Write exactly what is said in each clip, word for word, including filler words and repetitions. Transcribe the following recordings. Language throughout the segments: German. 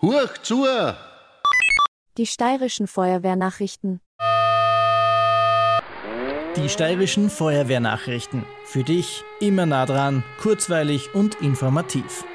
Hurch zu! Die steirischen Feuerwehrnachrichten. Die steirischen Feuerwehrnachrichten. Für dich immer nah dran, kurzweilig und informativ.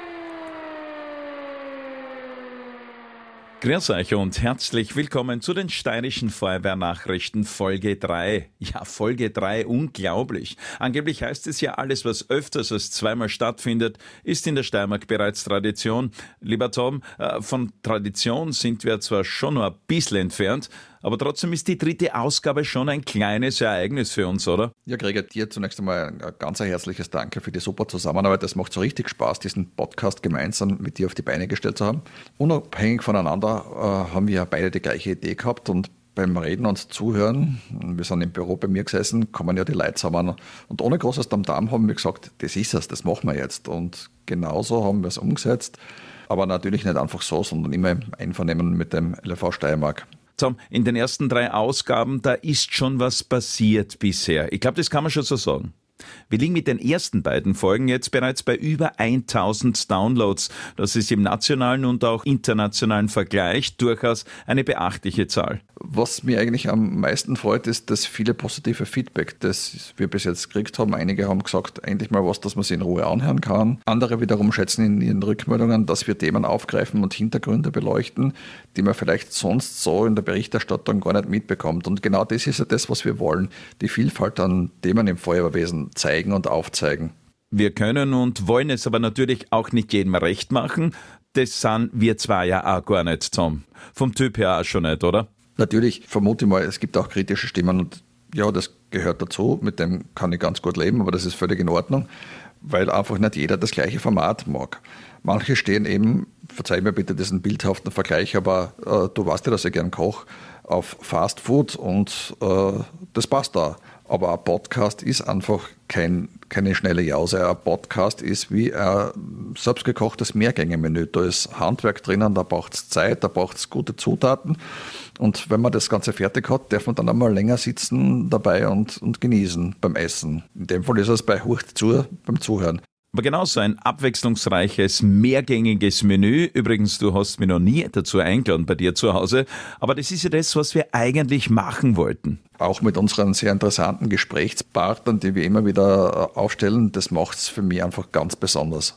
Grüß euch und herzlich willkommen zu den steirischen Feuerwehrnachrichten Folge drei. Ja, Folge drei, unglaublich. Angeblich heißt es ja, alles, was öfters als zweimal stattfindet, ist in der Steiermark bereits Tradition. Lieber Tom, von Tradition sind wir zwar schon noch ein bisschen entfernt, aber trotzdem ist die dritte Ausgabe schon ein kleines Ereignis für uns, oder? Ja, Gregor, dir zunächst einmal ein ganz herzliches Danke für die super Zusammenarbeit. Das macht so richtig Spaß, diesen Podcast gemeinsam mit dir auf die Beine gestellt zu haben. Unabhängig voneinander äh, haben wir ja beide die gleiche Idee gehabt und beim Reden und Zuhören, wir sind im Büro bei mir gesessen, kommen ja die Leute zusammen und ohne großes Tamtam haben wir gesagt, das ist es, das machen wir jetzt. Und genauso haben wir es umgesetzt, aber natürlich nicht einfach so, sondern immer im Einvernehmen mit dem L V Steiermark. Tom, in den ersten drei Ausgaben, da ist schon was passiert bisher. Ich glaube, das kann man schon so sagen. Wir liegen mit den ersten beiden Folgen jetzt bereits bei über tausend Downloads. Das ist im nationalen und auch internationalen Vergleich durchaus eine beachtliche Zahl. Was mich eigentlich am meisten freut, ist das viele positive Feedback, das wir bis jetzt gekriegt haben. Einige haben gesagt, endlich mal was, dass man sich in Ruhe anhören kann. Andere wiederum schätzen in ihren Rückmeldungen, dass wir Themen aufgreifen und Hintergründe beleuchten, die man vielleicht sonst so in der Berichterstattung gar nicht mitbekommt. Und genau das ist ja das, was wir wollen, die Vielfalt an Themen im Feuerwehrwesen zeigen und aufzeigen. Wir können und wollen es aber natürlich auch nicht jedem recht machen. Das sind wir zwar ja auch gar nicht, Tom. Vom Typ her auch schon nicht, oder? Natürlich, vermute ich mal, es gibt auch kritische Stimmen und ja, das gehört dazu, mit dem kann ich ganz gut leben, aber das ist völlig in Ordnung, weil einfach nicht jeder das gleiche Format mag. Manche stehen eben, verzeih mir bitte diesen bildhaften Vergleich, aber äh, du weißt ja, dass ich gern koche, auf Fast Food und äh, das passt da. Aber ein Podcast ist einfach kein, keine schnelle Jause. Ein Podcast ist wie ein selbstgekochtes Mehrgänge-Menü. Da ist Handwerk drinnen, da braucht es Zeit, da braucht es gute Zutaten. Und wenn man das Ganze fertig hat, darf man dann einmal länger sitzen dabei und, und genießen beim Essen. In dem Fall ist es bei Hurcht zu beim Zuhören. Aber genauso ein abwechslungsreiches, mehrgängiges Menü. Übrigens, du hast mich noch nie dazu eingeladen bei dir zu Hause. Aber das ist ja das, was wir eigentlich machen wollten. Auch mit unseren sehr interessanten Gesprächspartnern, die wir immer wieder aufstellen, das macht es für mich einfach ganz besonders.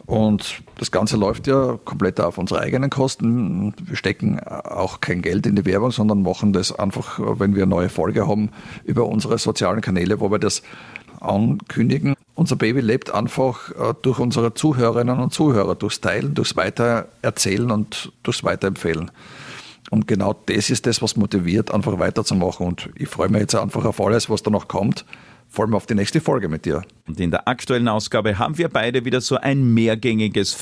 Und das Ganze läuft ja komplett auf unsere eigenen Kosten. Wir stecken auch kein Geld in die Werbung, sondern machen das einfach, wenn wir eine neue Folge haben, über unsere sozialen Kanäle, wo wir das ankündigen. Unser Baby lebt einfach durch unsere Zuhörerinnen und Zuhörer, durchs Teilen, durchs Weitererzählen und durchs Weiterempfehlen. Und genau das ist das, was motiviert, einfach weiterzumachen. Und ich freue mich jetzt einfach auf alles, was da noch kommt. Vor allem auf die nächste Folge mit dir. Und in der aktuellen Ausgabe haben wir beide wieder so ein mehrgängiges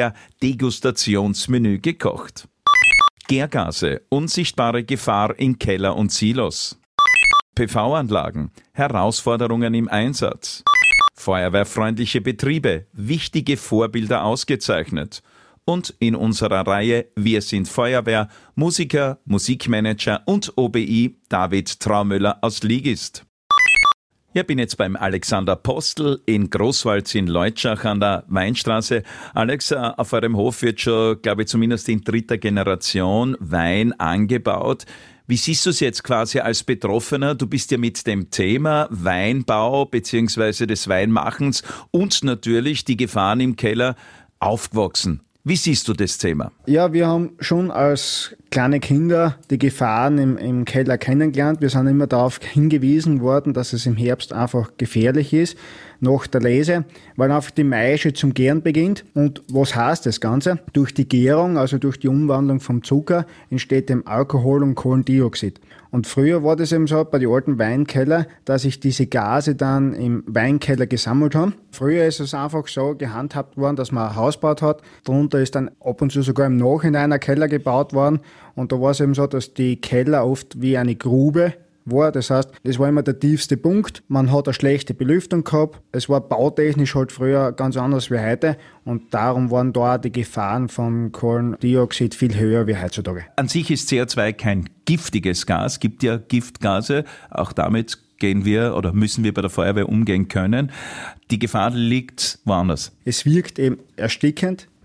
Feuerwehr-Degustationsmenü gekocht. Gärgase, unsichtbare Gefahr in Keller und Silos. P V-Anlagen, Herausforderungen im Einsatz. Feuerwehrfreundliche Betriebe, wichtige Vorbilder ausgezeichnet. Und in unserer Reihe Wir sind Feuerwehr, Musiker, Musikmanager und O B I David Traumöller aus Ligist. Ich bin jetzt beim Alexander Postel in Großwalz in Leutschach an der Weinstraße. Alex, auf eurem Hof wird schon, glaube ich, zumindest in dritter Generation Wein angebaut. Wie siehst du es jetzt quasi als Betroffener? Du bist ja mit dem Thema Weinbau bzw. des Weinmachens und natürlich die Gefahren im Keller aufgewachsen. Wie siehst du das Thema? Ja, wir haben schon als kleine Kinder die Gefahren im, im Keller kennengelernt. Wir sind immer darauf hingewiesen worden, dass es im Herbst einfach gefährlich ist, nach der Lese, weil einfach die Maische zum Gären beginnt. Und was heißt das Ganze? Durch die Gärung, also durch die Umwandlung vom Zucker, entsteht dem Alkohol und Kohlendioxid. Und früher war das eben so bei den alten Weinkeller, dass sich diese Gase dann im Weinkeller gesammelt haben. Früher ist es einfach so gehandhabt worden, dass man ein Haus gebaut hat. Darunter ist dann ab und zu sogar im Nachhinein ein Keller gebaut worden. Und da war es eben so, dass die Keller oft wie eine Grube war. Das heißt, das war immer der tiefste Punkt. Man hat eine schlechte Belüftung gehabt. Es war bautechnisch halt früher ganz anders wie heute. Und darum waren da auch die Gefahren vom Kohlendioxid viel höher wie heutzutage. An sich ist C O zwei kein giftiges Gas. Es gibt ja Giftgase. Auch damit gehen wir oder müssen wir bei der Feuerwehr umgehen können. Die Gefahr liegt woanders. Es wirkt eben erstickend.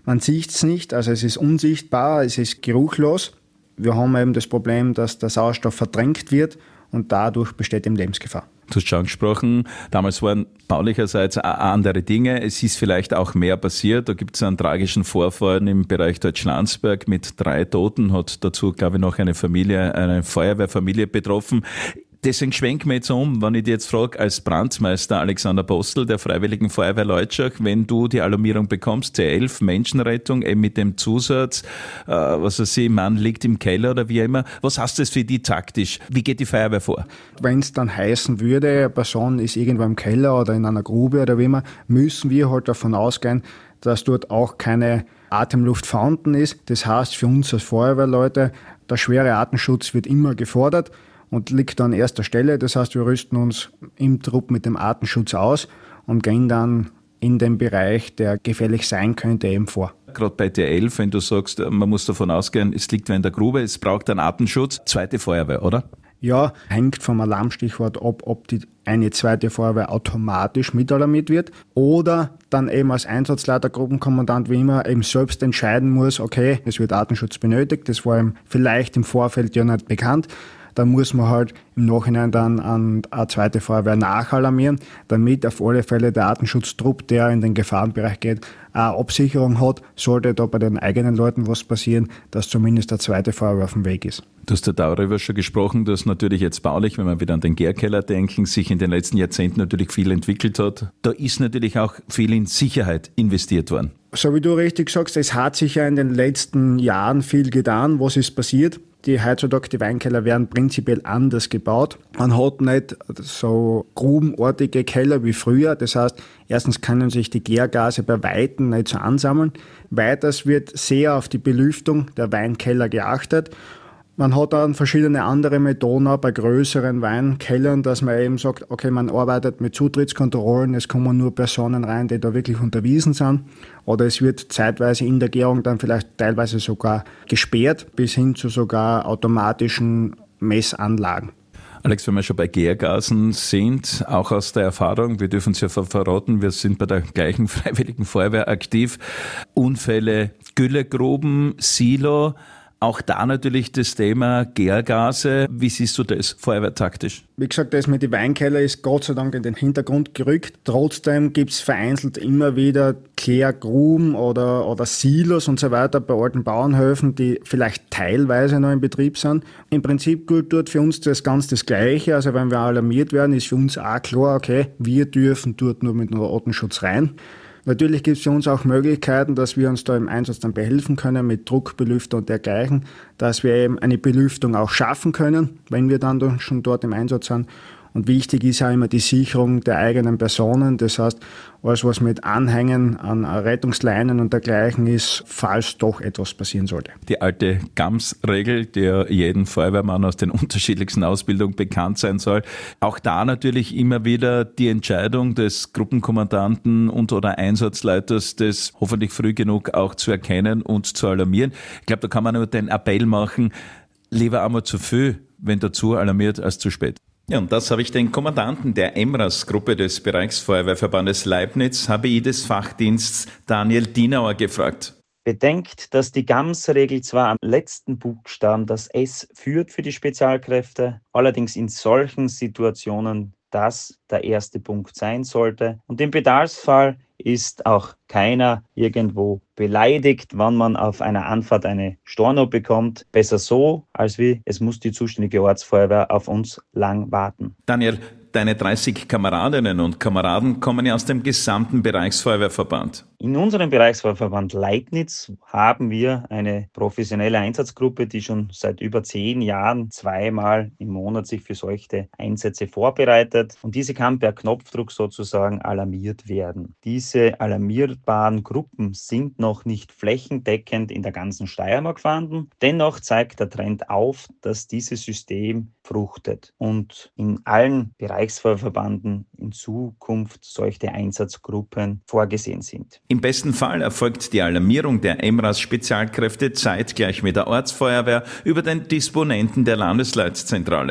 Man sieht es nicht, also es ist unsichtbar, es ist geruchlos. Wir haben eben das Problem, dass der Sauerstoff verdrängt wird und dadurch besteht eben Lebensgefahr. Du hast schon angesprochen, damals waren baulicherseits andere Dinge. Es ist vielleicht auch mehr passiert. Da gibt es einen tragischen Vorfall im Bereich Deutschlandsberg mit drei Toten, hat dazu, glaube ich, noch eine Familie, eine Feuerwehrfamilie betroffen. Deswegen schwenken wir jetzt um, wenn ich dich jetzt frage, als Brandmeister Alexander Postel der Freiwilligen Feuerwehr Leutschach, wenn du die Alarmierung bekommst, C elf, Menschenrettung, eben mit dem Zusatz, äh, was weiß ich, Mann liegt im Keller oder wie immer, was heißt das für die taktisch? Wie geht die Feuerwehr vor? Wenn es dann heißen würde, eine Person ist irgendwo im Keller oder in einer Grube oder wie immer, müssen wir halt davon ausgehen, dass dort auch keine Atemluft vorhanden ist. Das heißt für uns als Feuerwehrleute, der schwere Atemschutz wird immer gefordert und liegt an erster Stelle. Das heißt, wir rüsten uns im Trupp mit dem Atemschutz aus und gehen dann in den Bereich, der gefährlich sein könnte, eben vor. Gerade bei T elf, wenn du sagst, man muss davon ausgehen, es liegt wer in der Grube, es braucht einen Atemschutz, zweite Feuerwehr, oder? Ja, hängt vom Alarmstichwort ab, ob die eine zweite Feuerwehr automatisch mitalarmiert wird oder dann eben als Einsatzleiter, Gruppenkommandant wie immer eben selbst entscheiden muss, okay, es wird Atemschutz benötigt, das war ihm vielleicht im Vorfeld ja nicht bekannt. Da muss man halt im Nachhinein dann an eine zweite Feuerwehr nachalarmieren, damit auf alle Fälle der Artenschutztrupp, der in den Gefahrenbereich geht, eine Absicherung hat, sollte da bei den eigenen Leuten was passieren, dass zumindest eine zweite Feuerwehr auf dem Weg ist. Du hast ja darüber schon gesprochen, dass natürlich jetzt baulich, wenn wir wieder an den Gärkeller denken, sich in den letzten Jahrzehnten natürlich viel entwickelt hat. Da ist natürlich auch viel in Sicherheit investiert worden. So wie du richtig sagst, es hat sich ja in den letzten Jahren viel getan. Was ist passiert? Die heutzutage, die Weinkeller werden prinzipiell anders gebaut. Man hat nicht so grubenartige Keller wie früher. Das heißt, erstens können sich die Gärgase bei Weitem nicht so ansammeln. Weiters wird sehr auf die Belüftung der Weinkeller geachtet. Man hat dann verschiedene andere Methoden auch bei größeren Weinkellern, dass man eben sagt, okay, man arbeitet mit Zutrittskontrollen, es kommen nur Personen rein, die da wirklich unterwiesen sind. Oder es wird zeitweise in der Gärung dann vielleicht teilweise sogar gesperrt, bis hin zu sogar automatischen Messanlagen. Alex, wenn wir schon bei Gärgasen sind, auch aus der Erfahrung, wir dürfen es ja verraten, wir sind bei der gleichen Freiwilligen Feuerwehr aktiv, Unfälle, Güllegruben, Silo, auch da natürlich das Thema Gärgase. Wie siehst du das feuerwehrtaktisch? Wie gesagt, das mit den Weinkeller ist Gott sei Dank in den Hintergrund gerückt. Trotzdem gibt es vereinzelt immer wieder Klärgruben oder, oder Silos und so weiter bei alten Bauernhöfen, die vielleicht teilweise noch in Betrieb sind. Im Prinzip gilt dort für uns das ganz das Gleiche. Also wenn wir alarmiert werden, ist für uns auch klar, okay, wir dürfen dort nur mit einem Atemschutz rein. Natürlich gibt es für uns auch Möglichkeiten, dass wir uns da im Einsatz dann behelfen können mit Druckbelüfter und dergleichen, dass wir eben eine Belüftung auch schaffen können, wenn wir dann schon dort im Einsatz sind. Und wichtig ist auch immer die Sicherung der eigenen Personen. Das heißt, alles was mit Anhängen an Rettungsleinen und dergleichen ist, falls doch etwas passieren sollte. Die alte G A M S-Regel, die ja jeden Feuerwehrmann aus den unterschiedlichsten Ausbildungen bekannt sein soll. Auch da natürlich immer wieder die Entscheidung des Gruppenkommandanten und oder Einsatzleiters, das hoffentlich früh genug auch zu erkennen und zu alarmieren. Ich glaube, da kann man nur den Appell machen, lieber einmal zu viel, wenn dazu alarmiert, als zu spät. Ja, und das habe ich den Kommandanten der EMRAS-Gruppe des Bereichsfeuerwehrverbandes Leibniz, H B I des Fachdienstes Daniel Dienauer gefragt. Bedenkt, dass die G A M S-Regel zwar am letzten Buchstaben das S führt für die Spezialkräfte, allerdings in solchen Situationen das der erste Punkt sein sollte. Und im Bedarfsfall ist auch keiner irgendwo beleidigt, wenn man auf einer Anfahrt eine Storno bekommt. Besser so, als wie es muss die zuständige Ortsfeuerwehr auf uns lang warten. Daniel, deine dreißig Kameradinnen und Kameraden kommen ja aus dem gesamten Bereichsfeuerwehrverband. In unserem Bereichsfeuerwehrverband Leibniz haben wir eine professionelle Einsatzgruppe, die schon seit über zehn Jahren zweimal im Monat sich für solche Einsätze vorbereitet. Und diese kann per Knopfdruck sozusagen alarmiert werden. Diese alarmierbaren Gruppen sind noch nicht flächendeckend in der ganzen Steiermark vorhanden. Dennoch zeigt der Trend auf, dass dieses System fruchtet und in allen Bereichsfeuerverbanden in Zukunft solche Einsatzgruppen vorgesehen sind. Im besten Fall erfolgt die Alarmierung der EMRAS-Spezialkräfte zeitgleich mit der Ortsfeuerwehr über den Disponenten der Landesleitzentrale.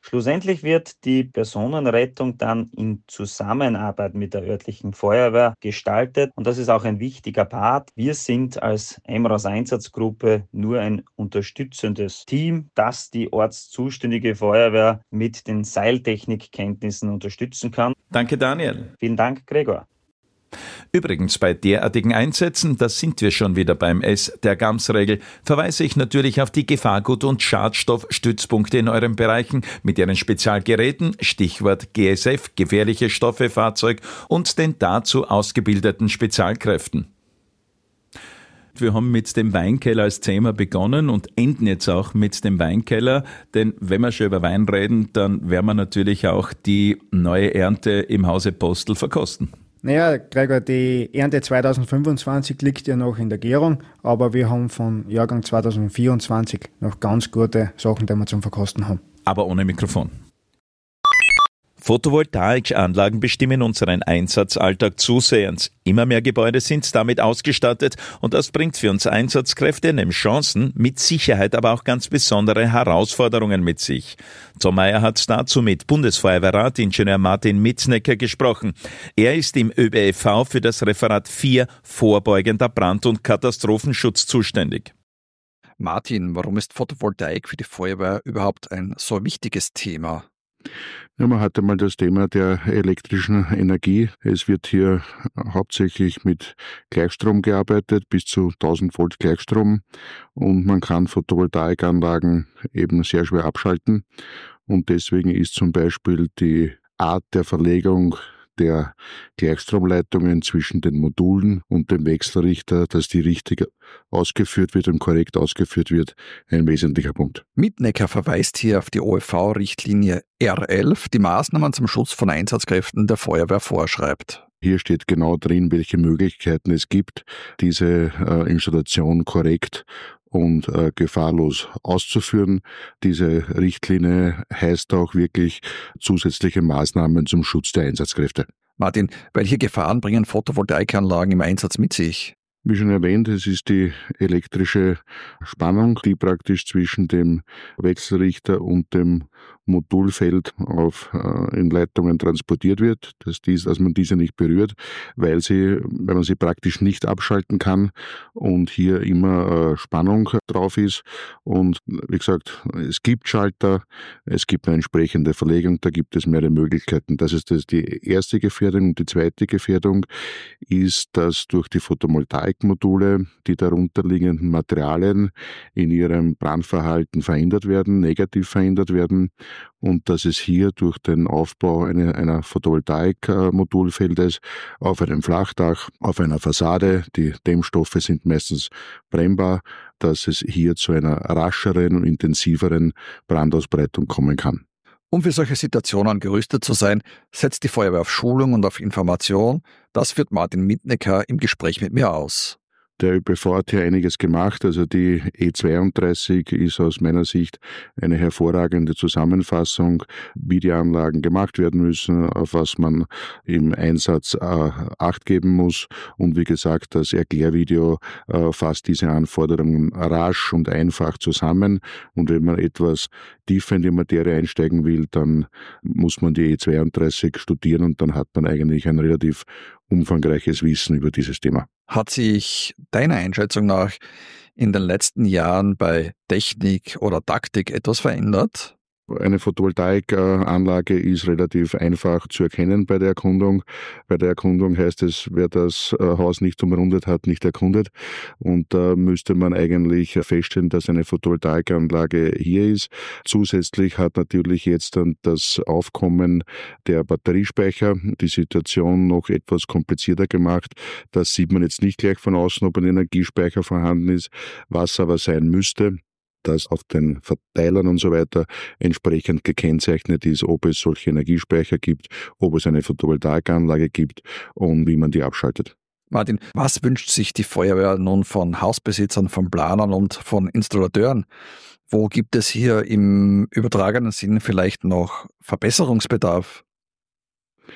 Schlussendlich wird die Personenrettung dann in Zusammenarbeit mit der örtlichen Feuerwehr gestaltet und das ist auch ein wichtiger Part. Wir sind als EMRAS-Einsatzgruppe nur ein unterstützendes Team, das die ortszuständige Feuerwehr mit den Seiltechnikkenntnissen unterstützen kann. Danke, Daniel. Vielen Dank, Gregor. Übrigens, bei derartigen Einsätzen, da sind wir schon wieder beim S der Gams-Regel, verweise ich natürlich auf die Gefahrgut- und Schadstoffstützpunkte in euren Bereichen mit ihren Spezialgeräten, Stichwort G S F, gefährliche Stoffe, Fahrzeug und den dazu ausgebildeten Spezialkräften. Wir haben mit dem Weinkeller als Thema begonnen und enden jetzt auch mit dem Weinkeller, denn wenn wir schon über Wein reden, dann werden wir natürlich auch die neue Ernte im Hause Postel verkosten. Naja, Gregor, die Ernte zweitausendfünfundzwanzig liegt ja noch in der Gärung, aber wir haben von Jahrgang zweitausendvierundzwanzig noch ganz gute Sachen, die wir zum Verkosten haben. Aber ohne Mikrofon. Photovoltaikanlagen bestimmen unseren Einsatzalltag zusehends. Immer mehr Gebäude sind damit ausgestattet und das bringt für uns Einsatzkräfte neben Chancen mit Sicherheit aber auch ganz besondere Herausforderungen mit sich. Zomeyer hat dazu mit Bundesfeuerwehrrat Ingenieur Martin Mitznecker gesprochen. Er ist im Ö B F V für das Referat vier vorbeugender Brand- und Katastrophenschutz zuständig. Martin, warum ist Photovoltaik für die Feuerwehr überhaupt ein so wichtiges Thema? Ja, man hat einmal das Thema der elektrischen Energie. Es wird hier hauptsächlich mit Gleichstrom gearbeitet, bis zu tausend Volt Gleichstrom. Und man kann Photovoltaikanlagen eben sehr schwer abschalten. Und deswegen ist zum Beispiel die Art der Verlegung der Gleichstromleitungen zwischen den Modulen und dem Wechselrichter, dass die richtig ausgeführt wird und korrekt ausgeführt wird, ein wesentlicher Punkt. Mittnecker verweist hier auf die O F V-Richtlinie R elf, die Maßnahmen zum Schutz von Einsatzkräften der Feuerwehr vorschreibt. Hier steht genau drin, welche Möglichkeiten es gibt, diese äh, Installation korrekt und äh, gefahrlos auszuführen. Diese Richtlinie heißt auch wirklich zusätzliche Maßnahmen zum Schutz der Einsatzkräfte. Martin, welche Gefahren bringen Photovoltaikanlagen im Einsatz mit sich? Wie schon erwähnt, es ist die elektrische Spannung, die praktisch zwischen dem Wechselrichter und dem Modulfeld auf, äh, in Leitungen transportiert wird, dass, dies, dass man diese nicht berührt, weil, sie, weil man sie praktisch nicht abschalten kann und hier immer äh, Spannung drauf ist. Und wie gesagt, es gibt Schalter, es gibt eine entsprechende Verlegung, da gibt es mehrere Möglichkeiten. Das ist das die erste Gefährdung. Und die zweite Gefährdung ist, dass durch die Photovoltaikmodule die darunterliegenden Materialien in ihrem Brandverhalten verändert werden, negativ verändert werden. Und dass es hier durch den Aufbau eine, einer Photovoltaik-Modulfeldes auf einem Flachdach, auf einer Fassade, die Dämmstoffe sind meistens brennbar, dass es hier zu einer rascheren und intensiveren Brandausbreitung kommen kann. Um für solche Situationen gerüstet zu sein, setzt die Feuerwehr auf Schulung und auf Information. Das führt Martin Mittnecker im Gespräch mit mir aus. Der Ö B V hat hier einiges gemacht. Also die E zweiunddreißig ist aus meiner Sicht eine hervorragende Zusammenfassung, wie die Anlagen gemacht werden müssen, auf was man im Einsatz äh, Acht geben muss. Und wie gesagt, das Erklärvideo äh, fasst diese Anforderungen rasch und einfach zusammen. Und wenn man etwas tiefer in die Materie einsteigen will, dann muss man die E zweiunddreißig studieren und dann hat man eigentlich ein relativ umfangreiches Wissen über dieses Thema. Hat sich deiner Einschätzung nach in den letzten Jahren bei Technik oder Taktik etwas verändert? Eine Photovoltaikanlage ist relativ einfach zu erkennen bei der Erkundung. Bei der Erkundung heißt es, wer das Haus nicht umrundet hat, nicht erkundet. Und da müsste man eigentlich feststellen, dass eine Photovoltaikanlage hier ist. Zusätzlich hat natürlich jetzt dann das Aufkommen der Batteriespeicher die Situation noch etwas komplizierter gemacht. Das sieht man jetzt nicht gleich von außen, ob ein Energiespeicher vorhanden ist, was aber sein müsste, dass auf den Verteilern und so weiter entsprechend gekennzeichnet ist, ob es solche Energiespeicher gibt, ob es eine Photovoltaikanlage gibt und wie man die abschaltet. Martin, was wünscht sich die Feuerwehr nun von Hausbesitzern, von Planern und von Installateuren? Wo gibt es hier im übertragenen Sinn vielleicht noch Verbesserungsbedarf?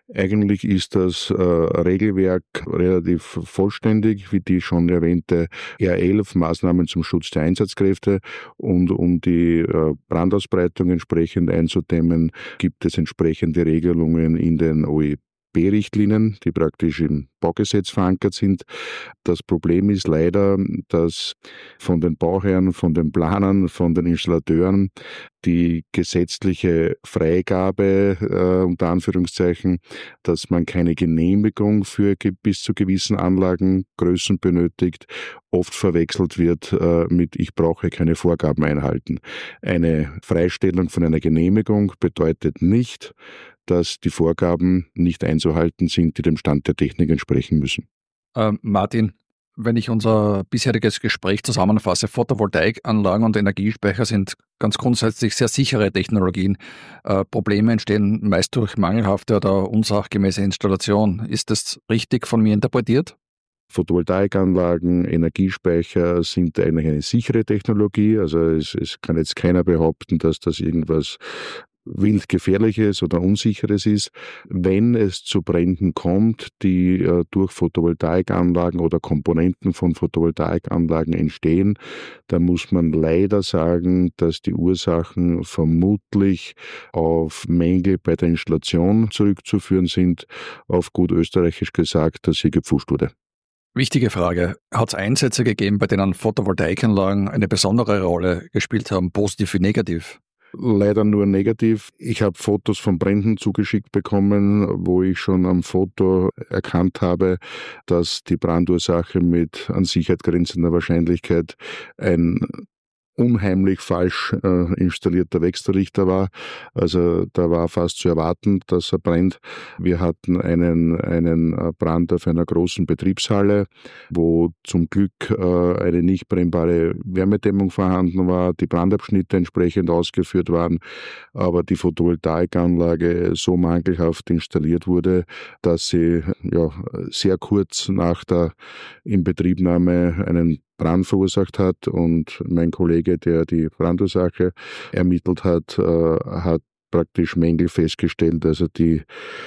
Eigentlich ist das äh, Regelwerk relativ vollständig, wie die schon erwähnte R elf, Maßnahmen zum Schutz der Einsatzkräfte, und um die äh, Brandausbreitung entsprechend einzudämmen, gibt es entsprechende Regelungen in den O E B-Richtlinien, die praktisch im Baugesetz verankert sind. Das Problem ist leider, dass von den Bauherren, von den Planern, von den Installateuren die gesetzliche Freigabe, äh, unter Anführungszeichen, dass man keine Genehmigung für ge- bis zu gewissen Anlagengrößen benötigt, oft verwechselt wird äh, mit ich brauche keine Vorgaben einhalten. Eine Freistellung von einer Genehmigung bedeutet nicht, dass die Vorgaben nicht einzuhalten sind, die dem Stand der Technik entsprechen müssen. Ähm, Martin, wenn ich unser bisheriges Gespräch zusammenfasse, Photovoltaikanlagen und Energiespeicher sind ganz grundsätzlich sehr sichere Technologien. Äh, Probleme entstehen meist durch mangelhafte oder unsachgemäße Installation. Ist das richtig von mir interpretiert? Photovoltaikanlagen, Energiespeicher sind eigentlich eine sichere Technologie. Also es, es kann jetzt keiner behaupten, dass das irgendwas wild Gefährliches oder Unsicheres ist. Wenn es zu Bränden kommt, die äh, durch Photovoltaikanlagen oder Komponenten von Photovoltaikanlagen entstehen, dann muss man leider sagen, dass die Ursachen vermutlich auf Mängel bei der Installation zurückzuführen sind, auf gut österreichisch gesagt, dass hier gepfuscht wurde. Wichtige Frage. Hat es Einsätze gegeben, bei denen Photovoltaikanlagen eine besondere Rolle gespielt haben, positiv wie negativ? Leider nur negativ. Ich habe Fotos von Bränden zugeschickt bekommen, wo ich schon am Foto erkannt habe, dass die Brandursache mit an Sicherheit grenzender Wahrscheinlichkeit ein unheimlich falsch äh, installierter Wechselrichter war. Also da war fast zu erwarten, dass er brennt. Wir hatten einen, einen Brand auf einer großen Betriebshalle, wo zum Glück äh, eine nicht brennbare Wärmedämmung vorhanden war, die Brandabschnitte entsprechend ausgeführt waren, aber die Photovoltaikanlage so mangelhaft installiert wurde, dass sie ja, sehr kurz nach der Inbetriebnahme einen Brand verursacht hat, und mein Kollege, der die Brandursache ermittelt hat, äh, hat praktisch Mängel festgestellt, also die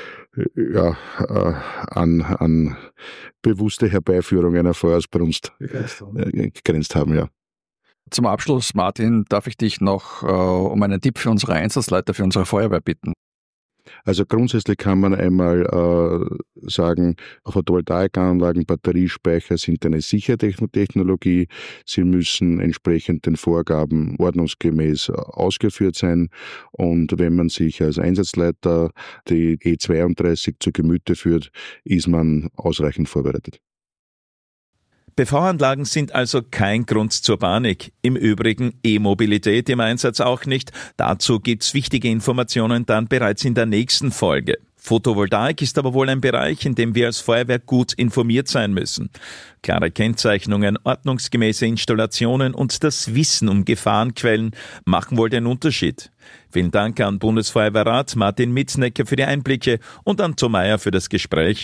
ja, äh, an, an bewusste Herbeiführung einer Feuersbrunst äh, gegrenzt haben, ja. Zum Abschluss, Martin, darf ich dich noch äh, um einen Tipp für unsere Einsatzleiter, für unsere Feuerwehr bitten? Also grundsätzlich kann man einmal äh, sagen, Photovoltaikanlagen, Batteriespeicher sind eine sichere Technologie. Sie müssen entsprechend den Vorgaben ordnungsgemäß ausgeführt sein. Und wenn man sich als Einsatzleiter die E zweiunddreißig zu Gemüte führt, ist man ausreichend vorbereitet. P V-Anlagen sind also kein Grund zur Panik. Im Übrigen E-Mobilität im Einsatz auch nicht. Dazu gibt's wichtige Informationen dann bereits in der nächsten Folge. Photovoltaik ist aber wohl ein Bereich, in dem wir als Feuerwehr gut informiert sein müssen. Klare Kennzeichnungen, ordnungsgemäße Installationen und das Wissen um Gefahrenquellen machen wohl den Unterschied. Vielen Dank an Bundesfeuerwehrrat Martin Mitznecker für die Einblicke und an Tom Meyer für das Gespräch.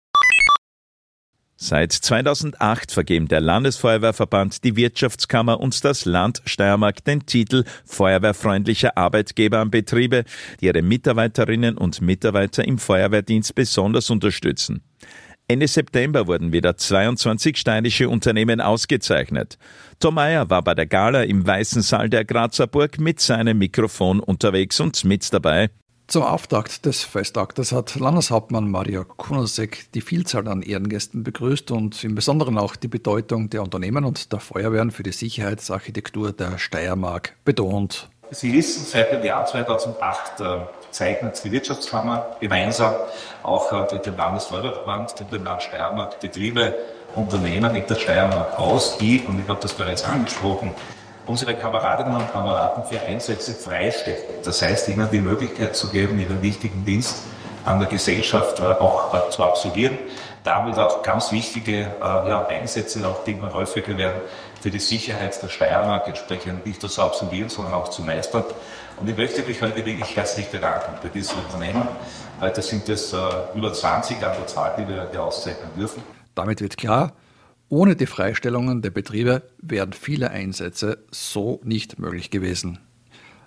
Seit zweitausendacht vergeben der Landesfeuerwehrverband, die Wirtschaftskammer und das Land Steiermark den Titel Feuerwehrfreundlicher Arbeitgeber an Betriebe, die ihre Mitarbeiterinnen und Mitarbeiter im Feuerwehrdienst besonders unterstützen. Ende September wurden wieder zweiundzwanzig steirische Unternehmen ausgezeichnet. Tom Meyer war bei der Gala im Weißen Saal der Grazer Burg mit seinem Mikrofon unterwegs und mit dabei. Zum Auftakt des Festaktes hat Landeshauptmann Mario Kunasek die Vielzahl an Ehrengästen begrüßt und im Besonderen auch die Bedeutung der Unternehmen und der Feuerwehren für die Sicherheitsarchitektur der Steiermark betont. Sie wissen, seit dem Jahr zweitausendacht äh, zeichnet die Wirtschaftskammer gemeinsam auch äh, mit dem Landesfeuerwehrverband, dem Land Steiermark, Betriebe, Unternehmen in der Steiermark aus, die, und ich habe das bereits angesprochen, unsere Kameradinnen und Kameraden für Einsätze freistellen. Das heißt, ihnen die Möglichkeit zu geben, ihren wichtigen Dienst an der Gesellschaft auch äh, zu absolvieren. Damit auch ganz wichtige äh, ja, Einsätze, auch die immer häufiger werden, für die Sicherheit der Steiermark entsprechend nicht nur zu absolvieren, sondern auch zu meistern. Und ich möchte mich heute wirklich herzlich bedanken für dieses Unternehmen. Heute sind es äh, über zwanzig an der Zahl, die wir hier auszeichnen dürfen. Damit wird klar, ohne die Freistellungen der Betriebe wären viele Einsätze so nicht möglich gewesen.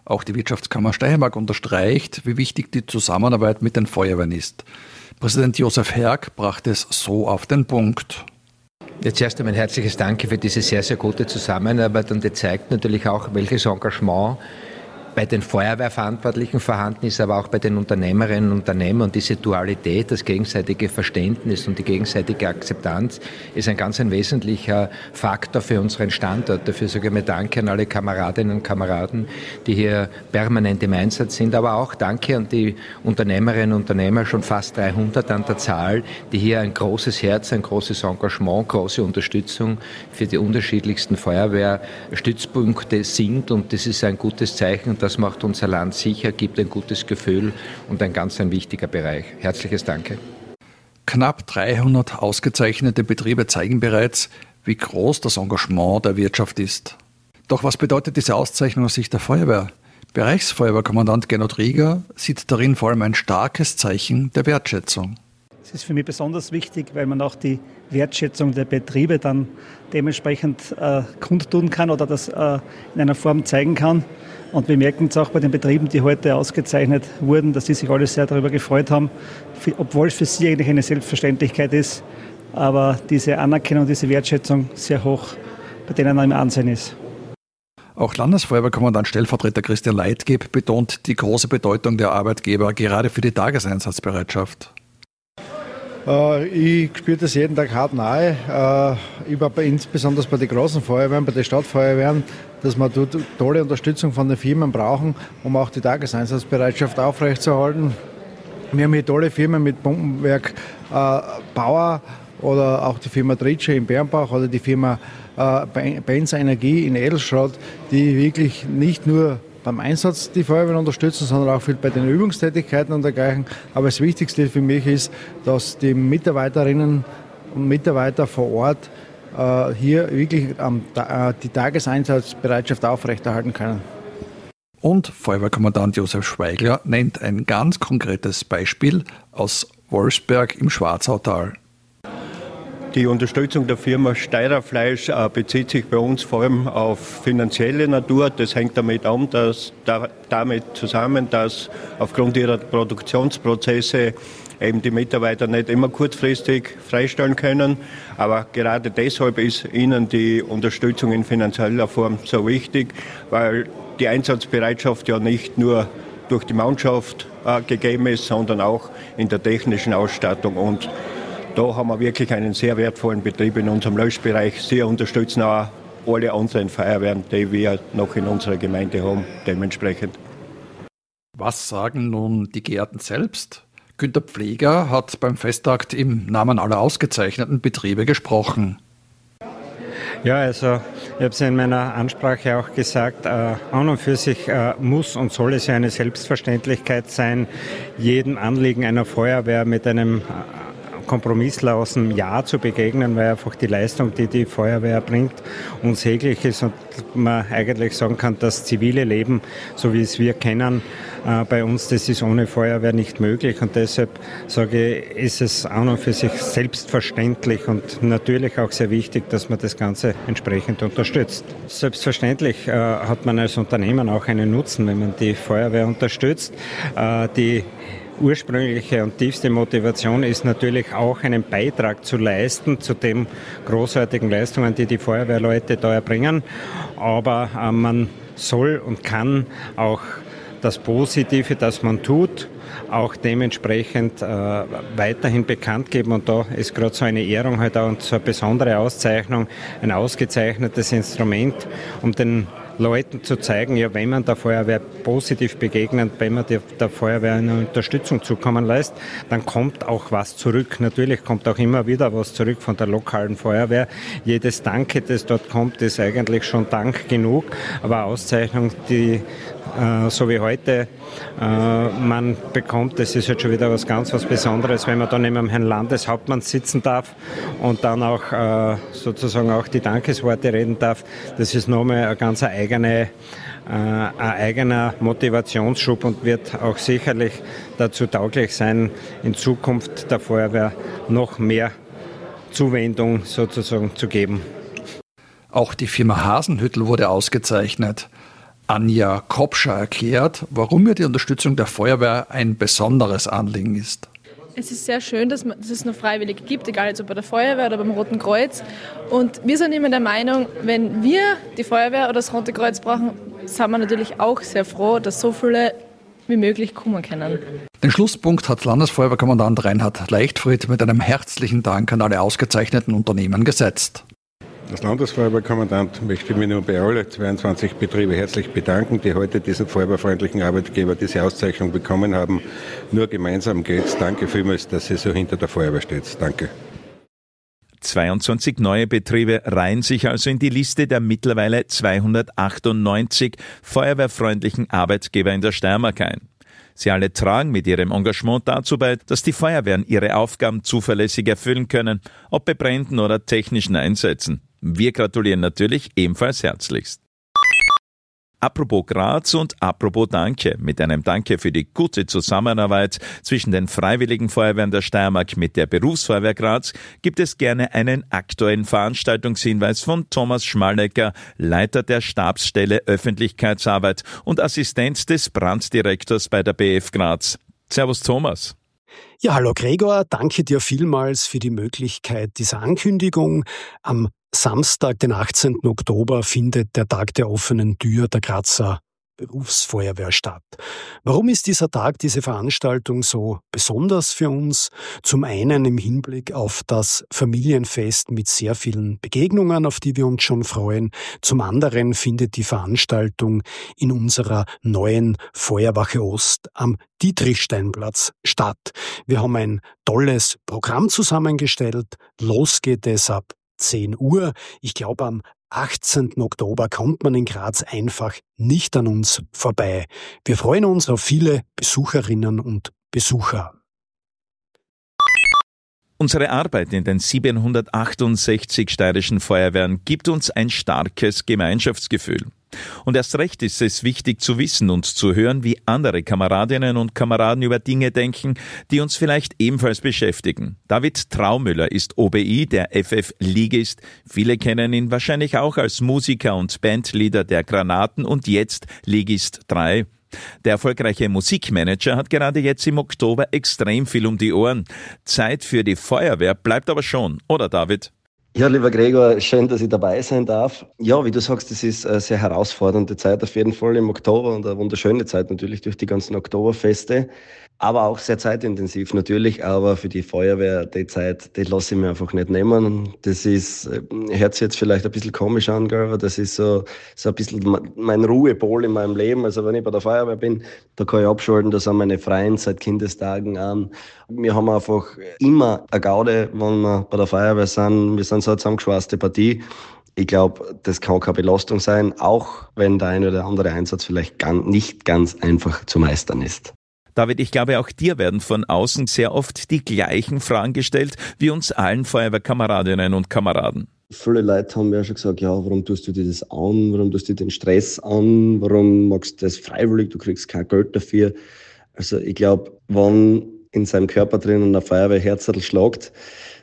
Auch die Wirtschaftskammer Steiermark unterstreicht, wie wichtig die Zusammenarbeit mit den Feuerwehren ist. Präsident Josef Herg brachte es so auf den Punkt. Jetzt erst einmal ein herzliches Danke für diese sehr, sehr gute Zusammenarbeit und die zeigt natürlich auch, welches Engagement bei den Feuerwehrverantwortlichen vorhanden ist, aber auch bei den Unternehmerinnen und Unternehmern. Und diese Dualität, das gegenseitige Verständnis und die gegenseitige Akzeptanz ist ein ganz ein wesentlicher Faktor für unseren Standort. Dafür sage ich mal Danke an alle Kameradinnen und Kameraden, die hier permanent im Einsatz sind, aber auch Danke an die Unternehmerinnen und Unternehmer, schon fast dreihundert an der Zahl, die hier ein großes Herz, ein großes Engagement, große Unterstützung für die unterschiedlichsten Feuerwehrstützpunkte sind. Und das ist ein gutes Zeichen. Das macht unser Land sicher, gibt ein gutes Gefühl und ein ganz ein wichtiger Bereich. Herzliches Danke. Knapp dreihundert ausgezeichnete Betriebe zeigen bereits, wie groß das Engagement der Wirtschaft ist. Doch was bedeutet diese Auszeichnung aus Sicht der Feuerwehr? Bereichsfeuerwehrkommandant Gernot Rieger sieht darin vor allem ein starkes Zeichen der Wertschätzung. Es ist für mich besonders wichtig, weil man auch die Wertschätzung der Betriebe dann dementsprechend äh, kundtun kann oder das äh, in einer Form zeigen kann. Und wir merken es auch bei den Betrieben, die heute ausgezeichnet wurden, dass die sich alle sehr darüber gefreut haben, obwohl es für sie eigentlich eine Selbstverständlichkeit ist, aber diese Anerkennung, diese Wertschätzung sehr hoch bei denen im Ansehen ist. Auch Landesfeuerwehrkommandant Stellvertreter Christian Leitgeb betont die große Bedeutung der Arbeitgeber gerade für die Tageseinsatzbereitschaft. Ich spüre das jeden Tag hautnah. Ich war insbesondere bei den großen Feuerwehren, bei den Stadtfeuerwehren, dass wir tolle Unterstützung von den Firmen brauchen, um auch die Tageseinsatzbereitschaft aufrechtzuerhalten. Wir haben hier tolle Firmen mit Pumpenwerk äh, Bauer oder auch die Firma Tritsche in Bernbach oder die Firma äh, Benz Energie in Edelstadt, die wirklich nicht nur beim Einsatz die Feuerwehren unterstützen, sondern auch bei den Übungstätigkeiten und dergleichen. Aber das Wichtigste für mich ist, dass die Mitarbeiterinnen und Mitarbeiter vor Ort äh, hier wirklich ähm, äh, die Tageseinsatzbereitschaft aufrechterhalten können. Und Feuerwehrkommandant Josef Schweigler nennt ein ganz konkretes Beispiel aus Wolfsberg im Schwarzautal. Die Unterstützung der Firma Steirer Fleisch äh, bezieht sich bei uns vor allem auf finanzielle Natur. Das hängt damit, an, dass, da, damit zusammen, dass aufgrund ihrer Produktionsprozesse eben die Mitarbeiter nicht immer kurzfristig freistellen können. Aber gerade deshalb ist ihnen die Unterstützung in finanzieller Form so wichtig, weil die Einsatzbereitschaft ja nicht nur durch die Mannschaft äh, gegeben ist, sondern auch in der technischen Ausstattung. Und da haben wir wirklich einen sehr wertvollen Betrieb in unserem Löschbereich. Sie unterstützen auch alle anderen Feuerwehren, die wir noch in unserer Gemeinde haben, dementsprechend. Was sagen nun die Geehrten selbst? Günter Pfleger hat beim Festakt im Namen aller ausgezeichneten Betriebe gesprochen. Ja, also ich habe es in meiner Ansprache auch gesagt, äh, an und für sich äh, muss und soll es ja eine Selbstverständlichkeit sein, jedem Anliegen einer Feuerwehr mit einem äh, kompromisslosen Ja zu begegnen, weil einfach die Leistung, die die Feuerwehr bringt, unsäglich ist und man eigentlich sagen kann, das zivile Leben, so wie es wir kennen, äh, bei uns, das ist ohne Feuerwehr nicht möglich und deshalb sage ich, ist es an und für sich selbstverständlich und natürlich auch sehr wichtig, dass man das Ganze entsprechend unterstützt. Selbstverständlich äh, hat man als Unternehmen auch einen Nutzen, wenn man die Feuerwehr unterstützt. Äh, die ursprüngliche und tiefste Motivation ist natürlich auch, einen Beitrag zu leisten zu den großartigen Leistungen, die die Feuerwehrleute da erbringen. Aber äh, man soll und kann auch das Positive, das man tut, auch dementsprechend äh, weiterhin bekannt geben. Und da ist gerade so eine Ehrung halt auch und so eine besondere Auszeichnung, ein ausgezeichnetes Instrument, um den Leuten zu zeigen, ja, wenn man der Feuerwehr positiv begegnet, wenn man der, der Feuerwehr eine Unterstützung zukommen lässt, dann kommt auch was zurück. Natürlich kommt auch immer wieder was zurück von der lokalen Feuerwehr. Jedes Danke, das dort kommt, ist eigentlich schon Dank genug. Aber eine Auszeichnung, die äh, so wie heute äh, man bekommt, das ist halt schon wieder was ganz was Besonderes, wenn man da neben dem Herrn Landeshauptmann sitzen darf und dann auch äh, sozusagen auch die Dankesworte reden darf. Das ist nochmal eine ganz eigene, äh, ein eigener Motivationsschub und wird auch sicherlich dazu tauglich sein, in Zukunft der Feuerwehr noch mehr Zuwendung sozusagen zu geben. Auch die Firma Hasenhüttl wurde ausgezeichnet. Anja Kopscher erklärt, warum ihr die Unterstützung der Feuerwehr ein besonderes Anliegen ist. Es ist sehr schön, dass, man, dass es noch Freiwillige gibt, egal jetzt ob bei der Feuerwehr oder beim Roten Kreuz. Und wir sind immer der Meinung, wenn wir die Feuerwehr oder das Rote Kreuz brauchen, sind wir natürlich auch sehr froh, dass so viele wie möglich kommen können. Den Schlusspunkt hat Landesfeuerwehrkommandant Reinhard Leichtfried mit einem herzlichen Dank an alle ausgezeichneten Unternehmen gesetzt. Als Landesfeuerwehrkommandant möchte ich mich nur bei allen zweiundzwanzig Betrieben herzlich bedanken, die heute diesen feuerwehrfreundlichen Arbeitgeber diese Auszeichnung bekommen haben. Nur gemeinsam geht's. Danke vielmals, dass ihr so hinter der Feuerwehr steht. Danke. zweiundzwanzig neue Betriebe reihen sich also in die Liste der mittlerweile zweihundertachtundneunzig feuerwehrfreundlichen Arbeitgeber in der Steiermark ein. Sie alle tragen mit ihrem Engagement dazu bei, dass die Feuerwehren ihre Aufgaben zuverlässig erfüllen können, ob bei Bränden oder technischen Einsätzen. Wir gratulieren natürlich ebenfalls herzlichst. Apropos Graz und apropos Danke. Mit einem Danke für die gute Zusammenarbeit zwischen den Freiwilligen Feuerwehren der Steiermark mit der Berufsfeuerwehr Graz gibt es gerne einen aktuellen Veranstaltungshinweis von Thomas Schmallecker, Leiter der Stabsstelle Öffentlichkeitsarbeit und Assistent des Branddirektors bei der B F Graz. Servus Thomas. Ja, hallo Gregor, danke dir vielmals für die Möglichkeit dieser Ankündigung. Am Samstag, den achtzehnten Oktober, findet der Tag der offenen Tür der Grazer Berufsfeuerwehr statt. Warum ist dieser Tag, diese Veranstaltung so besonders für uns? Zum einen im Hinblick auf das Familienfest mit sehr vielen Begegnungen, auf die wir uns schon freuen. Zum anderen findet die Veranstaltung in unserer neuen Feuerwache Ost am Dietrichsteinplatz statt. Wir haben ein tolles Programm zusammengestellt. Los geht es ab zehn Uhr. Ich glaube, am achtzehnten Oktober kommt man in Graz einfach nicht an uns vorbei. Wir freuen uns auf viele Besucherinnen und Besucher. Unsere Arbeit in den siebenhundertachtundsechzig steirischen Feuerwehren gibt uns ein starkes Gemeinschaftsgefühl. Und erst recht ist es wichtig zu wissen und zu hören, wie andere Kameradinnen und Kameraden über Dinge denken, die uns vielleicht ebenfalls beschäftigen. David Traumüller ist O B I, der F F-Ligist. Viele kennen ihn wahrscheinlich auch als Musiker und Bandleader der Granaten und jetzt Ligist drei. Der erfolgreiche Musikmanager hat gerade jetzt im Oktober extrem viel um die Ohren. Zeit für die Feuerwehr bleibt aber schon, oder David? Ja, lieber Gregor, schön, dass ich dabei sein darf. Ja, wie du sagst, das ist eine sehr herausfordernde Zeit auf jeden Fall im Oktober und eine wunderschöne Zeit natürlich durch die ganzen Oktoberfeste, aber auch sehr zeitintensiv natürlich, aber für die Feuerwehr die Zeit, die lasse ich mir einfach nicht nehmen. Das ist, hört sich jetzt vielleicht ein bisschen komisch an, aber das ist so, so ein bisschen mein Ruhepol in meinem Leben. Also wenn ich bei der Feuerwehr bin, da kann ich abschalten, da sind meine Freien seit Kindestagen an. Wir haben einfach immer eine Gaude, wenn wir bei der Feuerwehr sind. Wir sind so eine zusammengeschweißte Partie. Ich glaube, das kann keine Belastung sein, auch wenn der eine oder andere Einsatz vielleicht ganz, nicht ganz einfach zu meistern ist. David, ich glaube, auch dir werden von außen sehr oft die gleichen Fragen gestellt wie uns allen Feuerwehrkameradinnen und Kameraden. Viele Leute haben ja schon gesagt, ja, warum tust du dir das an? Warum tust du dir den Stress an? Warum machst du das freiwillig? Du kriegst kein Geld dafür. Also ich glaube, wenn in seinem Körper drinnen ein Feuerwehrherzl schlagt,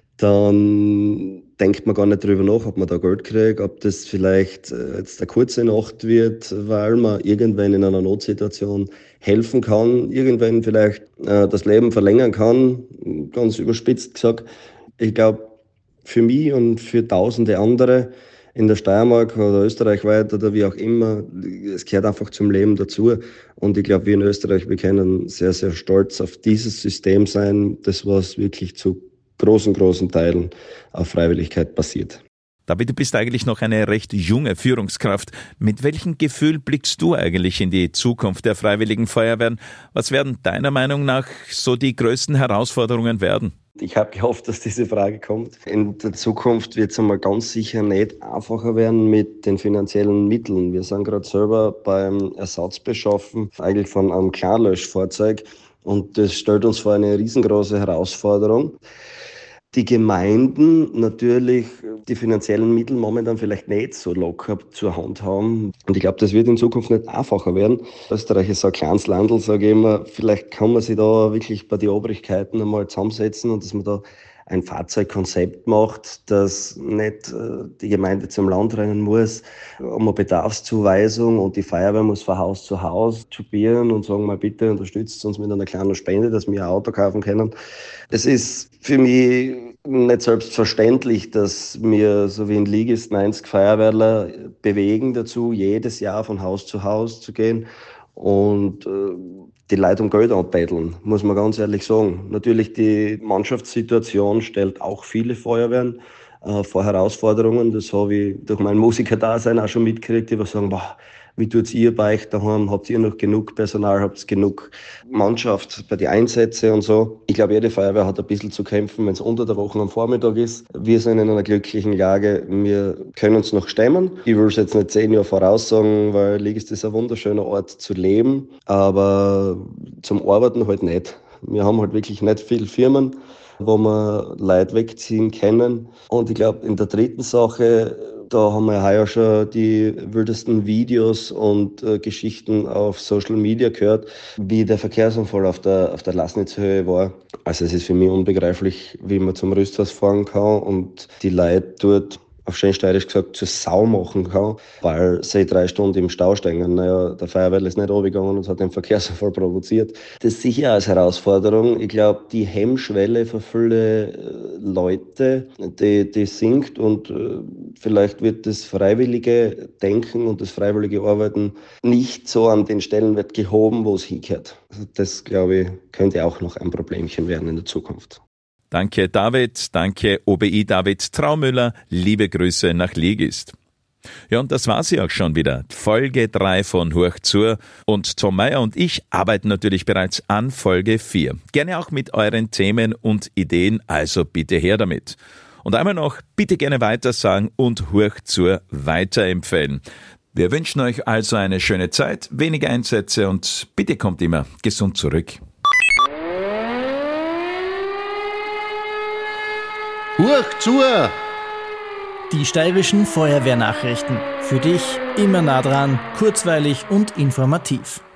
dann denkt man gar nicht drüber nach, ob man da Geld kriegt, ob das vielleicht jetzt eine kurze Nacht wird, weil man irgendwann in einer Notsituation helfen kann, irgendwann vielleicht äh, das Leben verlängern kann, ganz überspitzt gesagt. Ich glaube, für mich und für tausende andere in der Steiermark oder österreichweit oder wie auch immer, es gehört einfach zum Leben dazu. Und ich glaube, wir in Österreich, wir können sehr, sehr stolz auf dieses System sein, das was wirklich zu großen, großen Teilen auf Freiwilligkeit basiert. David, du bist eigentlich noch eine recht junge Führungskraft. Mit welchem Gefühl blickst du eigentlich in die Zukunft der Freiwilligen Feuerwehren? Was werden deiner Meinung nach so die größten Herausforderungen werden? Ich habe gehofft, dass diese Frage kommt. In der Zukunft wird es einmal ganz sicher nicht einfacher werden mit den finanziellen Mitteln. Wir sind gerade selber beim Ersatzbeschaffen eigentlich von einem Klarlöschfahrzeug und das stellt uns vor eine riesengroße Herausforderung. Die Gemeinden natürlich die finanziellen Mittel momentan vielleicht nicht so locker zur Hand haben. Und ich glaube, das wird in Zukunft nicht einfacher werden. Österreich ist so ein kleines Landl, sage ich immer. Vielleicht kann man sich da wirklich bei den Obrigkeiten einmal zusammensetzen und dass man da ein Fahrzeugkonzept macht, dass nicht die Gemeinde zum Land rennen muss um eine Bedarfszuweisung und die Feuerwehr muss von Haus zu Haus tubieren und sagen, mal bitte unterstützt uns mit einer kleinen Spende, dass wir ein Auto kaufen können. Es ist für mich nicht selbstverständlich, dass wir so wie in Ligist neunzig Feuerwehrler bewegen dazu, jedes Jahr von Haus zu Haus zu gehen und äh, die Leute um Geld anbetteln, muss man ganz ehrlich sagen. Natürlich, die Mannschaftssituation stellt auch viele Feuerwehren äh, vor Herausforderungen. Das habe ich durch mein Musikerdasein auch schon mitgekriegt, die sagen, boah, wie tut's ihr bei euch daheim? Habt ihr noch genug Personal? Habt ihr genug Mannschaft bei den Einsätzen und so? Ich glaube, jede Feuerwehr hat ein bisschen zu kämpfen, wenn es unter der Woche am Vormittag ist. Wir sind in einer glücklichen Lage. Wir können uns noch stemmen. Ich will es jetzt nicht zehn Jahre voraussagen, weil Ligist ist ein wunderschöner Ort zu leben. Aber zum Arbeiten halt nicht. Wir haben halt wirklich nicht viele Firmen, wo wir Leute wegziehen können. Und ich glaube, in der dritten Sache, da haben wir heuer schon die wildesten Videos und äh, Geschichten auf Social Media gehört, wie der Verkehrsunfall auf der, auf der Laßnitzhöhe war. Also es ist für mich unbegreiflich, wie man zum Rüsthaus fahren kann und die Leute dort, auf schön steirisch gesagt, zur Sau machen kann, weil sie drei Stunden im Stau stehen. Naja, der Feuerwehr ist nicht runtergegangen und hat den Verkehrsunfall provoziert. Das ist sicher als Herausforderung. Ich glaube, die Hemmschwelle für viele Leute, die, die sinkt und äh, vielleicht wird das freiwillige Denken und das freiwillige Arbeiten nicht so an den Stellenwert gehoben, wo es hingehört. Also das, glaube ich, könnte auch noch ein Problemchen werden in der Zukunft. Danke David, danke O B I David Traumüller, liebe Grüße nach Ligist. Ja, und das war sie auch schon wieder. Folge drei von Hoch zu. Und Tom Meyer und ich arbeiten natürlich bereits an Folge vier. Gerne auch mit euren Themen und Ideen, also bitte her damit. Und einmal noch, bitte gerne weitersagen und Hoch zu weiterempfehlen. Wir wünschen euch also eine schöne Zeit, wenige Einsätze und bitte kommt immer gesund zurück. Hoch zu! Die steirischen Feuerwehrnachrichten. Für dich immer nah dran, kurzweilig und informativ.